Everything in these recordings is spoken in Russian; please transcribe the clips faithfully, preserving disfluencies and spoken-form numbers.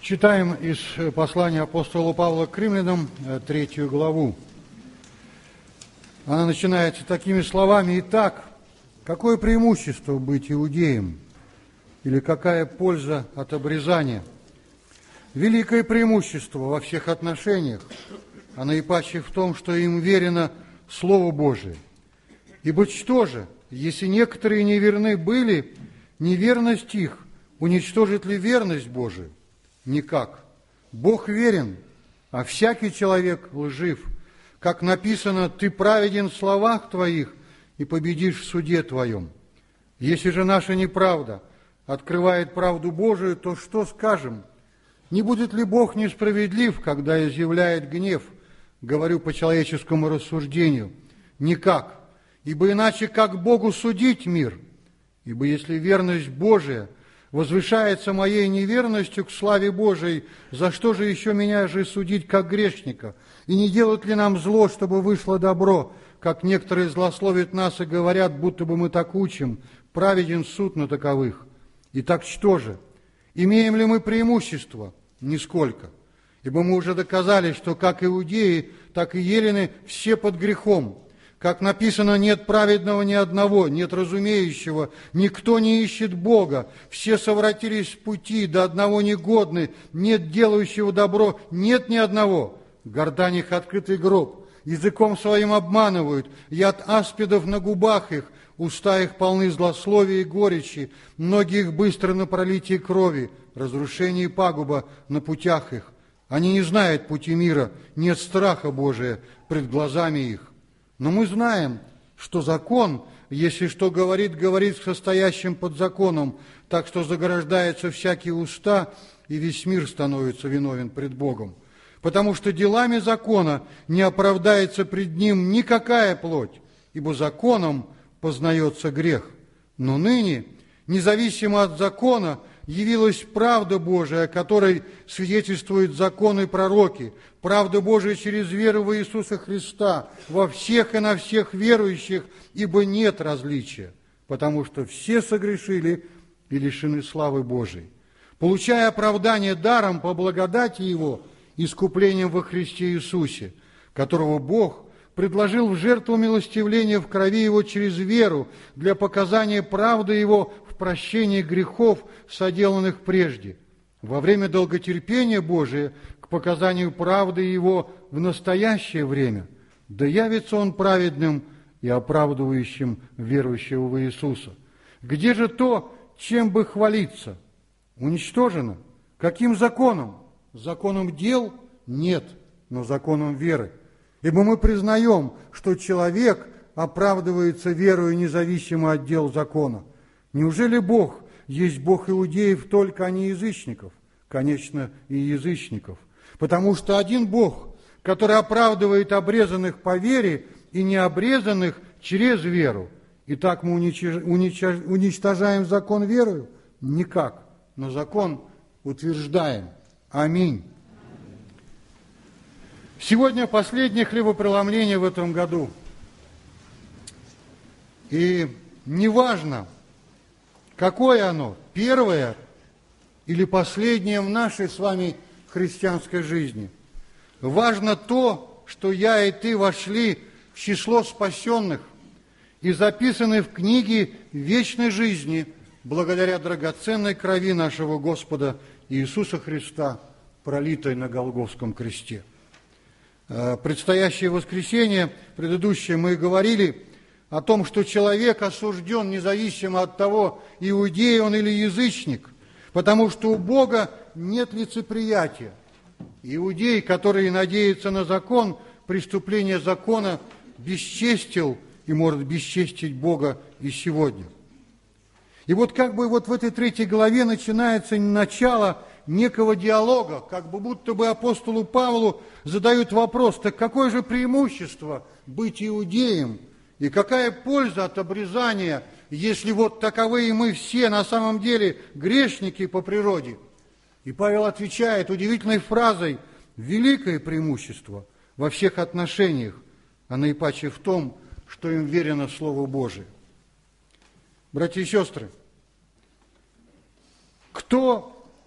Читаем из послания апостола Павла к римлянам, третью главу. Она начинается такими словами: «Итак, какое преимущество быть иудеем? Или какая польза от обрезания? Великое преимущество во всех отношениях, а наипаче в том, что им верено Слово Божие. Ибо что же, если некоторые неверны были, неверность их уничтожит ли верность Божию? Никак. Бог верен, а всякий человек лжив. Как написано: ты праведен в словах твоих и победишь в суде твоем. Если же наша неправда открывает правду Божию, то что скажем? Не будет ли Бог несправедлив, когда изъявляет гнев? Говорю по человеческому рассуждению. Никак. Ибо иначе как Богу судить мир? Ибо если верность Божия возвышается моей неверностью к славе Божией, за что же еще меня же судить как грешника? И не делать ли нам зло, чтобы вышло добро, как некоторые злословят нас и говорят, будто бы мы так учим, праведен суд на таковых? Итак, что же? Имеем ли мы преимущество? Нисколько. Ибо мы уже доказали, что как иудеи, так и елены все под грехом. Как написано: нет праведного ни одного, нет разумеющего, никто не ищет Бога, все совратились с пути, до одного негодны, нет делающего добро, нет ни одного. Гортань их открытый гроб, языком своим обманывают, яд аспидов на губах их, уста их полны злословия и горечи, ноги их быстро на пролитии крови, разрушение и пагуба на путях их. Они не знают пути мира, нет страха Божия пред глазами их. Но мы знаем, что закон, если что говорит, говорит к состоящим под законом, так что заграждаются всякие уста, и весь мир становится виновен пред Богом. Потому что делами закона не оправдается пред ним никакая плоть, ибо законом познается грех. Но ныне, независимо от закона, явилась правда Божия, о которой свидетельствуют законы и пророки, правда Божия через веру во Иисуса Христа, во всех и на всех верующих, ибо нет различия, потому что все согрешили и лишены славы Божией, получая оправдание даром по благодати Его, искуплением во Христе Иисусе, которого Бог предложил в жертву милостивления в крови Его через веру для показания правды Его в прощении грехов, соделанных прежде, во время долготерпения Божия к показанию правды Его в настоящее время, да явится Он праведным и оправдывающим верующего в Иисуса. Где же то, чем бы хвалиться? Уничтожено. Каким законом? Законом дел? Нет, но законом веры. Ибо мы признаем, что человек оправдывается верою независимо от дел закона. Неужели Бог есть Бог иудеев только, а не язычников? Конечно, и язычников. Потому что один Бог, который оправдывает обрезанных по вере и необрезанных через веру. Итак, мы уничтожаем закон верою? Никак. Но закон утверждаем. Аминь. Сегодня последнее хлебопреломление в этом году. И неважно, какое оно, первое или последнее в нашей с вами христианской жизни. Важно то, что я и ты вошли в число спасенных и записаны в книге вечной жизни благодаря драгоценной крови нашего Господа Иисуса Христа, пролитой на Голгофском кресте. Предстоящее воскресенье, предыдущее, мы говорили о том, что человек осужден независимо от того, иудей он или язычник, потому что у Бога нет лицеприятия. Иудей, который надеется на закон, преступление закона бесчестил и может бесчестить Бога и сегодня. И вот как бы вот в этой третьей главе начинается начало некого диалога, как бы будто бы апостолу Павлу задают вопрос: так какое же преимущество быть иудеем? И какая польза от обрезания, если вот таковые мы все на самом деле грешники по природе? И Павел отвечает удивительной фразой: великое преимущество во всех отношениях, а наипаче в том, что им верено Слово Божие. Братья и сестры, кто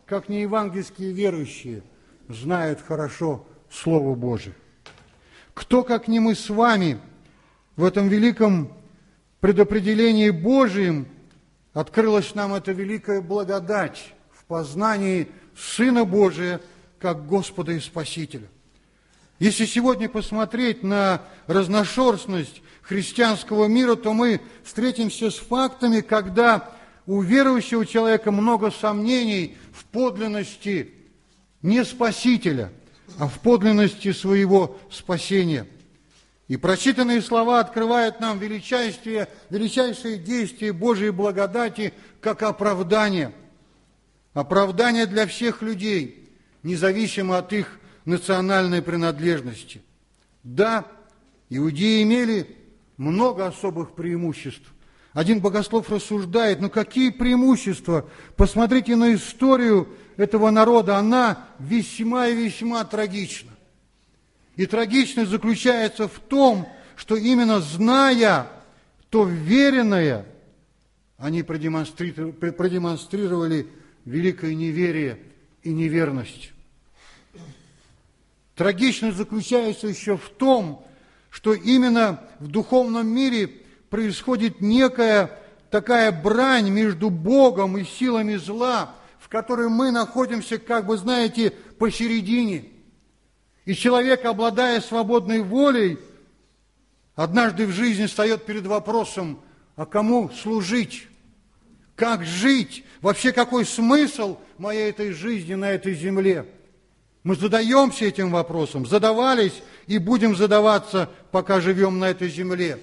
как неевангельские верующие, знают хорошо Слово Божие? Кто, как не мы с вами, в этом великом предопределении Божием открылась нам эта великая благодать в познании Сына Божия как Господа и Спасителя? Если сегодня посмотреть на разношерстность христианского мира, то мы встретимся с фактами, когда у верующего человека много сомнений в подлинности не Спасителя, а в подлинности своего спасения. И прочитанные слова открывают нам величайшие, величайшие действия Божьей благодати как оправдание. Оправдание для всех людей, независимо от их национальной принадлежности. Да, иудеи имели много особых преимуществ. Один богослов рассуждает, ну какие преимущества? Посмотрите на историю этого народа, она весьма и весьма трагична. И трагичность заключается в том, что именно зная то веренное, они продемонстрировали, продемонстрировали великое неверие и неверность. Трагичность заключается еще в том, что именно в духовном мире происходит некая такая брань между Богом и силами зла, в которой мы находимся, как бы, знаете, посередине. И человек, обладая свободной волей, однажды в жизни встает перед вопросом, а кому служить? Как жить? Вообще, какой смысл моей этой жизни на этой земле? Мы задаемся этим вопросом, задавались и будем задаваться, пока живем на этой земле.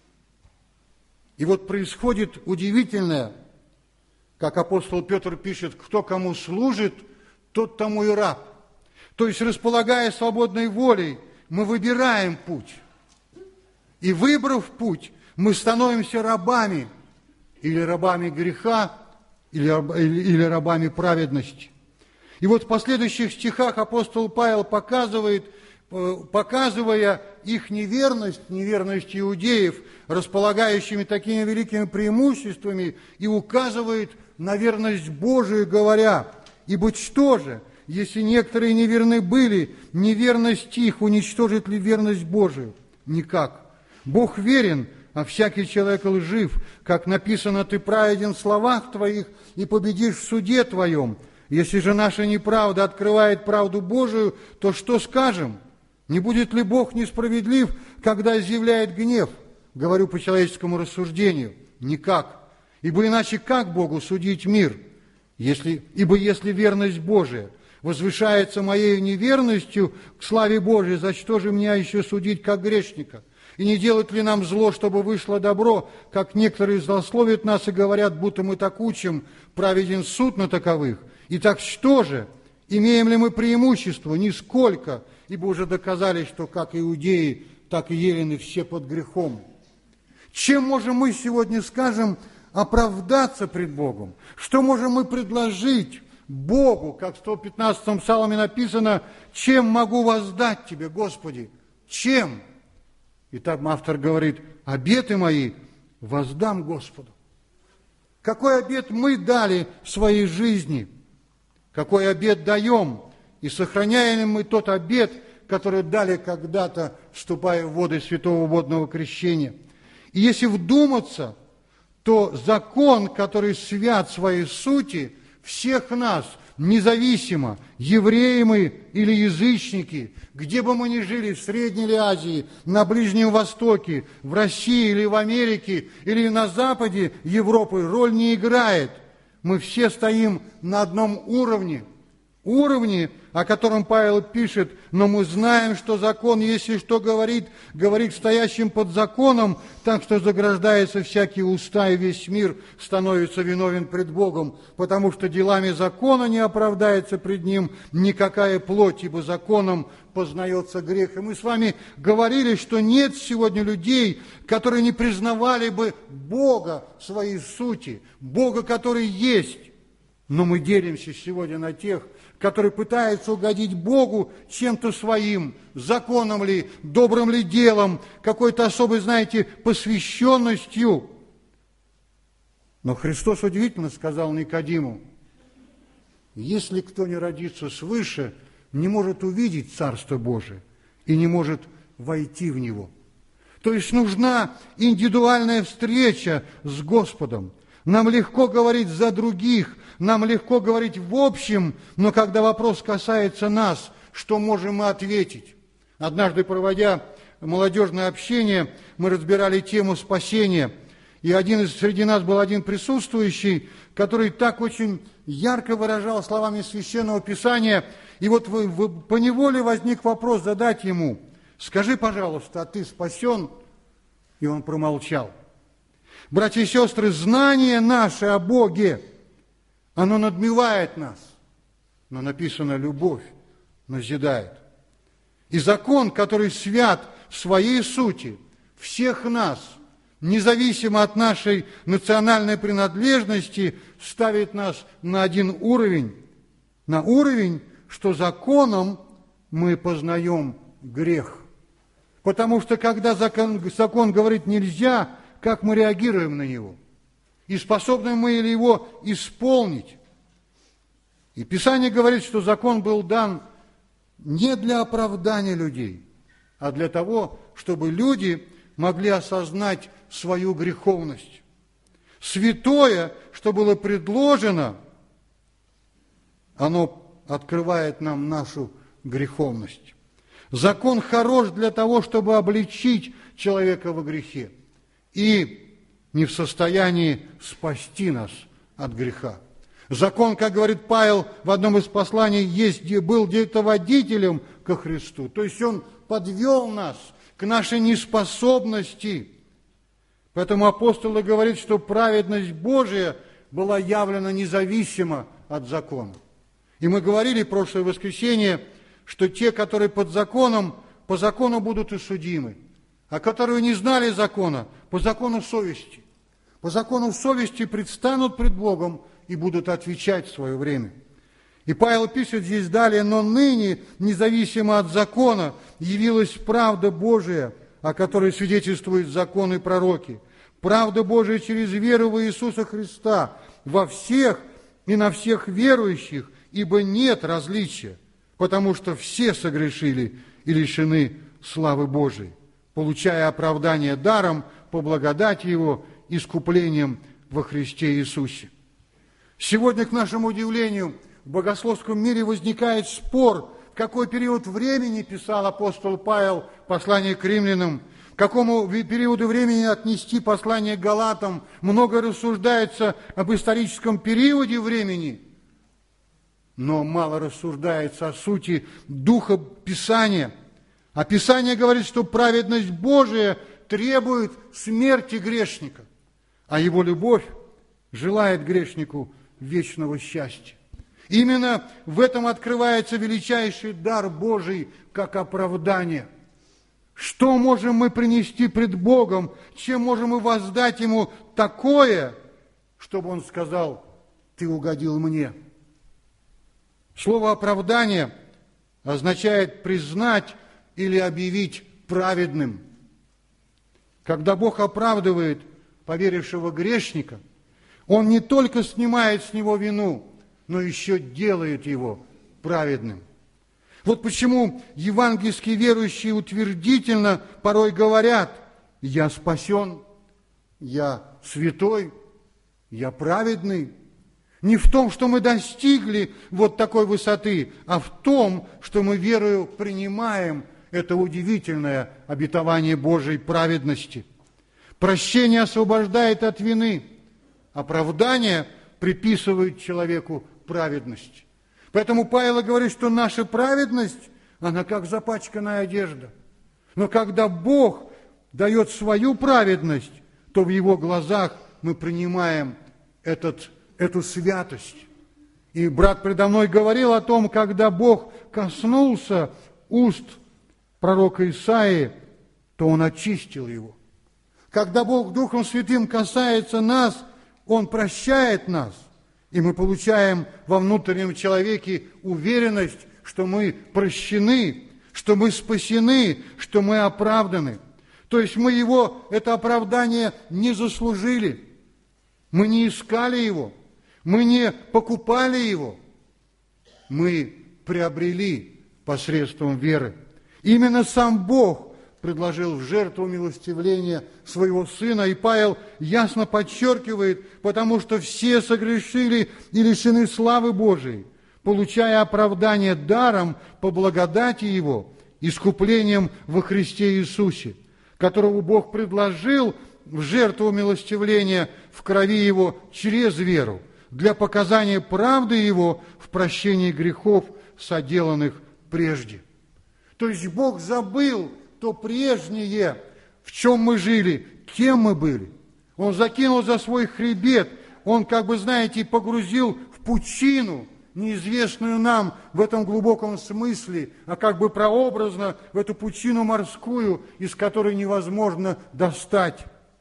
И вот происходит удивительное, как апостол Петр пишет, кто кому служит, тот тому и раб. То есть, располагая свободной волей, мы выбираем путь. И выбрав путь, мы становимся рабами, или рабами греха, или, или рабами праведности. И вот в последующих стихах апостол Павел показывает, показывая их неверность, неверность иудеев, располагающими такими великими преимуществами, и указывает на верность Божию, говоря, «Ибо что же, если некоторые неверны были, неверность их уничтожит ли верность Божию? Никак. Бог верен, а всякий человек лжив. Как написано, ты праведен в словах твоих и победишь в суде твоем. Если же наша неправда открывает правду Божию, то что скажем? Не будет ли Бог несправедлив, когда изъявляет гнев? Говорю по человеческому рассуждению. Никак. Ибо иначе как Богу судить мир? Если, ибо если верность Божия возвышается моей неверностью к славе Божией, за что же меня еще судить как грешника? И не делать ли нам зло, чтобы вышло добро, как некоторые злословят нас и говорят, будто мы так учим, праведен суд на таковых? Итак, что же? Имеем ли мы преимущество? Нисколько, ибо уже доказали, что как иудеи, так и елены все под грехом. Чем можем мы сегодня, скажем, оправдаться пред Богом? Что можем мы предложить Богу, как в сто пятнадцатом псалме написано, чем могу воздать Тебе, Господи? Чем? И там автор говорит, обеты мои воздам Господу. Какой обет мы дали в своей жизни? Какой обет даем? И сохраняем ли мы тот обет, который дали когда-то, вступая в воды святого водного крещения? И если вдуматься, то закон, который свят своей сути, всех нас, независимо, евреи мы или язычники, где бы мы ни жили, в Средней или Азии, на Ближнем Востоке, в России или в Америке, или на Западе Европы, роль не играет. Мы все стоим на одном уровне, уровне, о котором Павел пишет, но мы знаем, что закон, если что говорит, говорит стоящим под законом, так что заграждается всякие уста, и весь мир становится виновен пред Богом, потому что делами закона не оправдается пред Ним никакая плоть, ибо законом познается грех. И мы с вами говорили, что нет сегодня людей, которые не признавали бы Бога в своей сути, Бога, который есть. Но мы делимся сегодня на тех, которые пытаются угодить Богу чем-то своим, законом ли, добрым ли делом, какой-то особой, знаете, посвященностью. Но Христос удивительно сказал Никодиму, если кто не родится свыше, не может увидеть Царство Божие и не может войти в него. То есть нужна индивидуальная встреча с Господом. Нам легко говорить за других, нам легко говорить в общем, но когда вопрос касается нас, что можем мы ответить? Однажды, проводя молодежное общение, мы разбирали тему спасения, и один из, среди нас был один присутствующий, который так очень ярко выражал словами Священного Писания, и вот вы, вы, поневоле возник вопрос задать ему: скажи, пожалуйста, а ты спасен? И он промолчал. Братья и сестры, знание наше о Боге, оно надмевает нас, но написано: любовь назидает. И закон, который свят в своей сути, всех нас, независимо от нашей национальной принадлежности, ставит нас на один уровень, на уровень, что законом мы познаем грех. Потому что когда закон, закон говорит «нельзя», как мы реагируем на него? И способны мы ли его исполнить? И Писание говорит, что закон был дан не для оправдания людей, а для того, чтобы люди могли осознать свою греховность. Святое, что было предложено, оно открывает нам нашу греховность. Закон хорош для того, чтобы обличить человека во грехе и не в состоянии спасти нас от греха. Закон, как говорит Павел в одном из посланий, есть, был где-то водителем ко Христу. То есть он подвел нас к нашей неспособности. Поэтому апостол говорит, что праведность Божия была явлена независимо от закона. И мы говорили в прошлое воскресенье, что те, которые под законом, по закону будут и судимы, а которые не знали закона, по закону совести. По закону совести предстанут пред Богом и будут отвечать в свое время. И Павел пишет здесь далее: «Но ныне, независимо от закона, явилась правда Божия, о которой свидетельствуют законы и пророки. Правда Божия через веру в Иисуса Христа во всех и на всех верующих, ибо нет различия, потому что все согрешили и лишены славы Божией, получая оправдание даром по благодати Его, искуплением во Христе Иисусе». Сегодня, к нашему удивлению, в богословском мире возникает спор, в какой период времени писал апостол Павел послание к римлянам, к какому периоду времени отнести послание к галатам. Много рассуждается об историческом периоде времени, но мало рассуждается о сути духа Писания. А Писание говорит, что праведность Божия требует смерти грешника, а его любовь желает грешнику вечного счастья. Именно в этом открывается величайший дар Божий, как оправдание. Что можем мы принести пред Богом, чем можем мы воздать Ему такое, чтобы Он сказал: «Ты угодил мне». Слово «оправдание» означает признать или объявить праведным. Когда Бог оправдывает поверившего грешника, Он не только снимает с него вину, но еще делает его праведным. Вот почему евангельские верующие утвердительно порой говорят: «Я спасен, я святой, я праведный». Не в том, что мы достигли вот такой высоты, а в том, что мы верою принимаем это удивительное обетование Божией праведности. Прощение освобождает от вины, оправдание приписывает человеку праведность. Поэтому Павел говорит, что наша праведность, она как запачканная одежда. Но когда Бог дает свою праведность, то в Его глазах мы принимаем этот, эту святость. И брат предо мной говорил о том, когда Бог коснулся уст пророка Исаии, то Он очистил его. Когда Бог Духом Святым касается нас, Он прощает нас. И мы получаем во внутреннем человеке уверенность, что мы прощены, что мы спасены, что мы оправданы. То есть мы его, это оправдание, не заслужили. Мы не искали его, мы не покупали его. мы приобрели посредством веры. Именно сам Бог предложил в жертву милостивления своего Сына, и Павел ясно подчеркивает, потому что все согрешили и лишены славы Божией, получая оправдание даром по благодати Его, искуплением во Христе Иисусе, которого Бог предложил в жертву милостивления в крови Его через веру, для показания правды Его в прощении грехов, соделанных прежде. То есть Бог забыл то прежнее, в чем мы жили, кем мы были. Он закинул за свой хребет, Он, как бы, знаете, погрузил в пучину, неизвестную нам в этом глубоком смысле, а как бы прообразно в эту пучину морскую, из которой невозможно достать.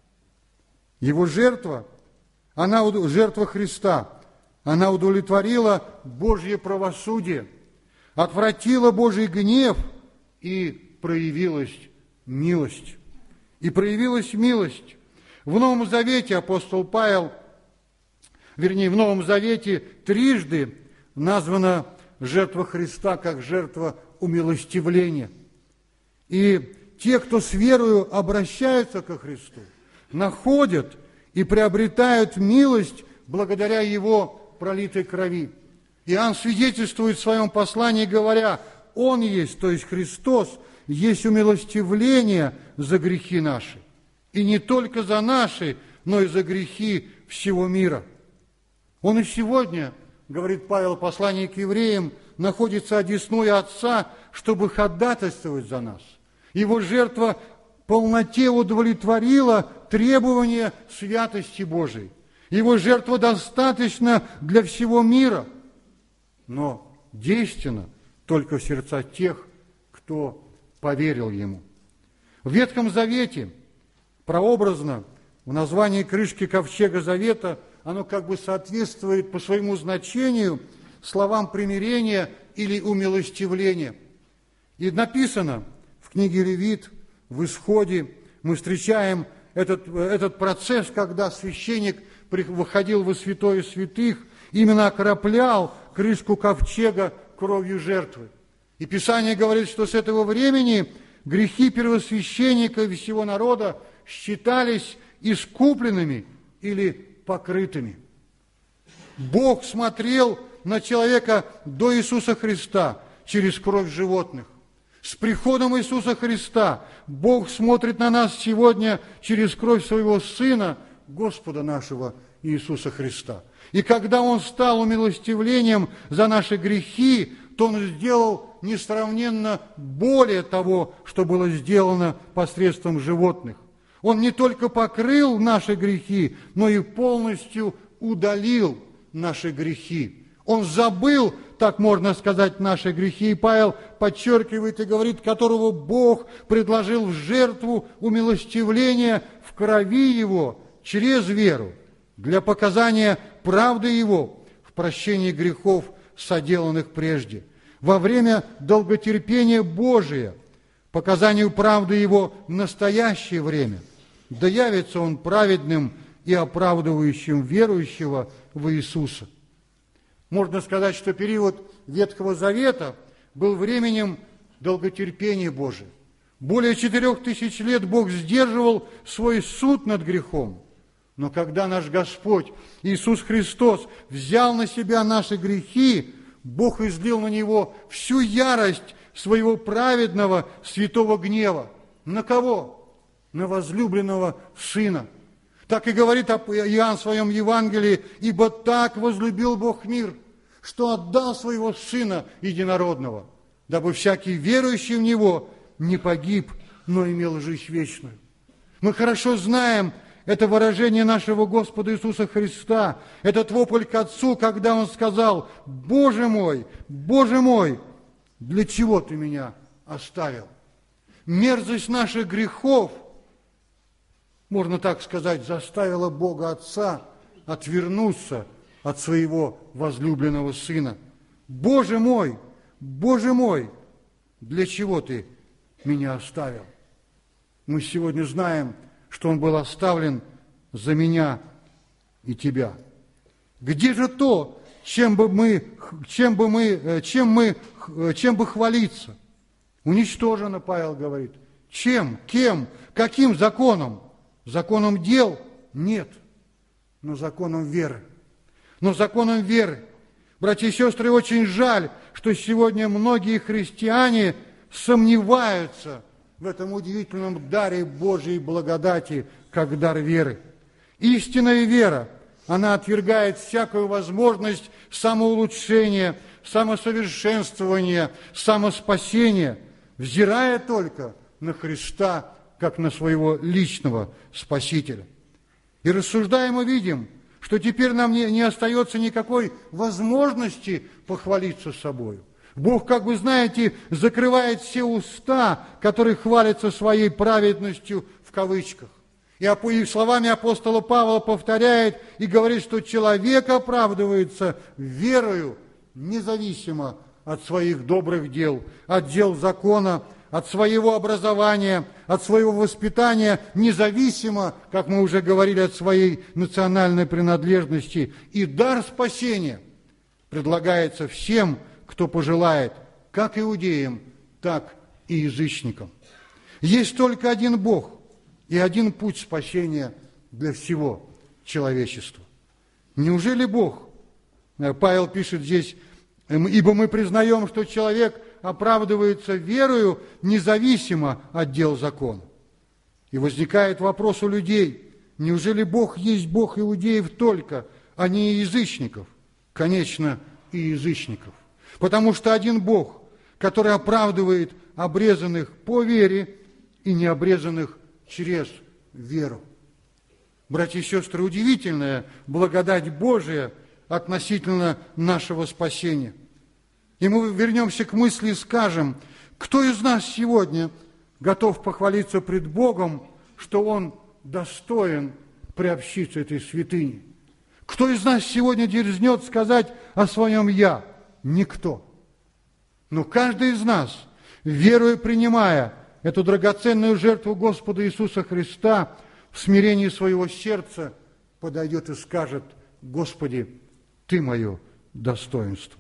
Его жертва, она, жертва Христа, она удовлетворила Божье правосудие, отвратила Божий гнев, и проявилась милость. И проявилась милость. В Новом Завете апостол Павел, вернее, в Новом Завете трижды названа жертва Христа как жертва умилостивления. И те, кто с верою обращаются ко Христу, находят и приобретают милость благодаря Его пролитой крови. Иоанн свидетельствует в своем послании, говоря: Он есть, то есть Христос, есть умилостивление за грехи наши. И не только за наши, но и за грехи всего мира. Он и сегодня, говорит Павел в послании к евреям, находится одесную Отца, чтобы ходатайствовать за нас. Его жертва в полноте удовлетворила требования святости Божией. Его жертва достаточна для всего мира, но действенна только в сердца тех, кто поверил Ему. В Ветхом Завете, прообразно, в названии крышки ковчега Завета, оно как бы соответствует по своему значению словам примирения или умилостивления. И написано в книге Левит, в Исходе, мы встречаем этот, этот процесс, когда священник выходил во святое святых, именно окроплял крышку ковчега кровью жертвы. И Писание говорит, что с этого времени грехи первосвященника и всего народа считались искупленными или покрытыми. Бог смотрел на человека до Иисуса Христа через кровь животных. С приходом Иисуса Христа Бог смотрит на нас сегодня через кровь Своего Сына, Господа нашего Иисуса Христа. И когда Он стал умилостивлением за наши грехи, то Он сделал несравненно более того, что было сделано посредством животных. Он не только покрыл наши грехи, но и полностью удалил наши грехи. Он забыл, так можно сказать, наши грехи. И Павел подчеркивает и говорит, которого Бог предложил в жертву умилостивления в крови Его через веру, для показания правды Его в прощении грехов, соделанных прежде. Во время долготерпения Божия, показанию правды Его в настоящее время, да явится Он праведным и оправдывающим верующего в Иисуса. Можно сказать, что период Ветхого Завета был временем долготерпения Божия. Более четырех тысяч лет Бог сдерживал свой суд над грехом. Но когда наш Господь Иисус Христос взял на себя наши грехи, Бог излил на Него всю ярость своего праведного святого гнева. На кого? На возлюбленного Сына. Так и говорит Иоанн в своем Евангелии: «Ибо так возлюбил Бог мир, что отдал Своего Сына Единородного, дабы всякий верующий в Него не погиб, но имел жизнь вечную». Мы хорошо знаем это выражение нашего Господа Иисуса Христа, этот вопль к Отцу, когда Он сказал: «Боже мой, Боже мой, для чего Ты меня оставил?» Мерзость наших грехов, можно так сказать, заставила Бога Отца отвернуться от Своего возлюбленного Сына. «Боже мой, Боже мой, для чего Ты меня оставил?» Мы сегодня знаем, что Он был оставлен за меня и тебя. Где же то, чем бы мы, чем бы мы, чем мы, чем бы хвалиться? Уничтожено, Павел говорит. Чем? Кем? Каким законом? Законом дел? Нет. Но законом веры. Но законом веры. Братья и сестры, очень жаль, что сегодня многие христиане сомневаются в этом удивительном даре Божьей благодати, как дар веры. Истинная вера, она отвергает всякую возможность самоулучшения, самосовершенствования, самоспасения, взирая только на Христа, как на своего личного Спасителя. И рассуждая, мы видим, что теперь нам не, не остается никакой возможности похвалиться собою. Бог, как вы знаете, закрывает все уста, которые хвалятся своей праведностью в кавычках. И словами апостола Павла повторяет и говорит, что человек оправдывается верою, независимо от своих добрых дел, от дел закона, от своего образования, от своего воспитания, независимо, как мы уже говорили, от своей национальной принадлежности. И дар спасения предлагается всем, кто пожелает, как иудеям, так и язычникам. Есть только один Бог и один путь спасения для всего человечества. Неужели Бог? Павел пишет здесь, ибо мы признаем, что человек оправдывается верою независимо от дел закона. И возникает вопрос у людей, неужели Бог есть Бог иудеев только, а не язычников? Конечно, и язычников. Потому что один Бог, который оправдывает обрезанных по вере и необрезанных через веру. Братья и сестры, удивительная благодать Божия относительно нашего спасения. И мы вернемся к мысли и скажем, кто из нас сегодня готов похвалиться пред Богом, что он достоин приобщиться этой святыне? Кто из нас сегодня дерзнет сказать о своем «я»? Никто. Но каждый из нас, веруя, принимая эту драгоценную жертву Господа Иисуса Христа, в смирении своего сердца подойдет и скажет: Господи, Ты мое достоинство.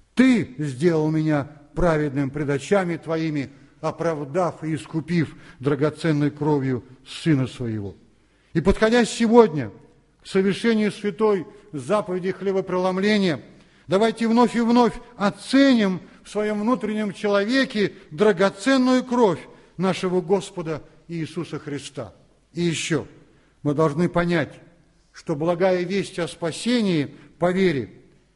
Ты сделал меня праведным пред очами Твоими, оправдав и искупив драгоценной кровью Сына Своего. И подходя сегодня к совершению святой заповеди хлебопреломления, давайте вновь и вновь оценим в своем внутреннем человеке драгоценную кровь нашего Господа Иисуса Христа. И еще мы должны понять, что благая весть о спасении по вере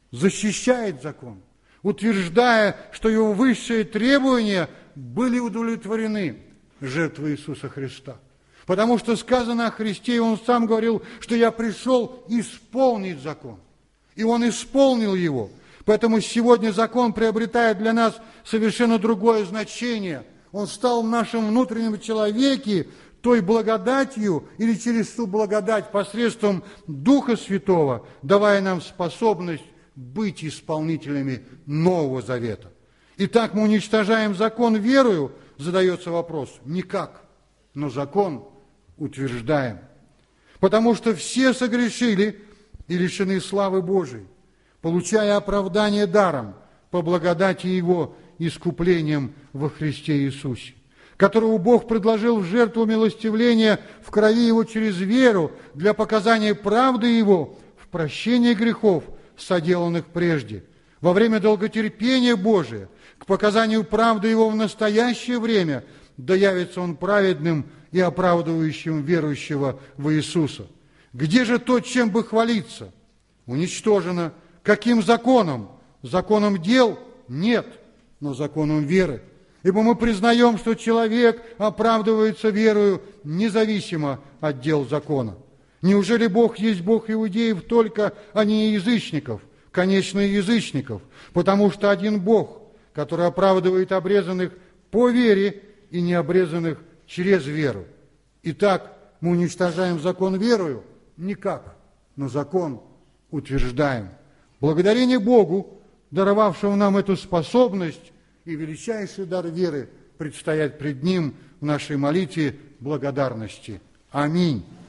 защищает закон, утверждая, что его высшие требования были удовлетворены жертвой Иисуса Христа. Потому что сказано о Христе, и Он сам говорил, что я пришел исполнить закон. И Он исполнил его. Поэтому сегодня закон приобретает для нас совершенно другое значение. Он стал в нашем внутреннем человеке той благодатью или через ту благодать посредством Духа Святого, давая нам способность быть исполнителями Нового Завета. Итак, мы уничтожаем закон верою, задается вопрос, никак, но закон утверждаем. Потому что все согрешили и лишены славы Божией, получая оправдание даром по благодати Его искуплением во Христе Иисусе, которого Бог предложил в жертву милостивления в крови Его через веру для показания правды Его в прощении грехов, соделанных прежде, во время долготерпения Божия, к показанию правды Его в настоящее время, да явится Он праведным и оправдывающим верующего в Иисуса. Где же то, чем бы хвалиться? Уничтожено. Каким законом? Законом дел? Нет, но законом веры. Ибо мы признаем, что человек оправдывается верою независимо от дел закона. Неужели Бог есть Бог иудеев только, а не язычников? Конечно, и язычников, потому что один Бог, который оправдывает обрезанных по вере и необрезанных через веру. Итак, мы уничтожаем закон верою? Никак, но закон утверждаем. Благодарение Богу, даровавшему нам эту способность, и величайший дар веры предстоять пред Ним в нашей молитве благодарности. Аминь.